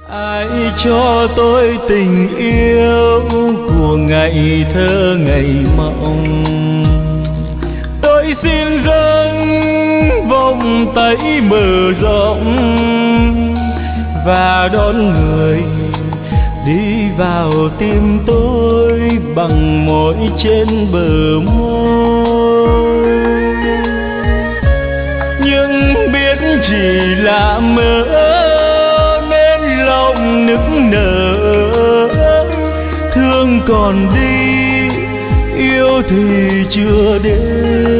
Ai cho tôi tình yêu của ngày thơ ngày mộng, tôi xin dâng vòng tay mở rộng và đón người đi vào tim tôi bằng môi trên bờ môi. Nhưng biết chỉ là mơ nên lòng nức nở, thương còn đi yêu thì chưa đến.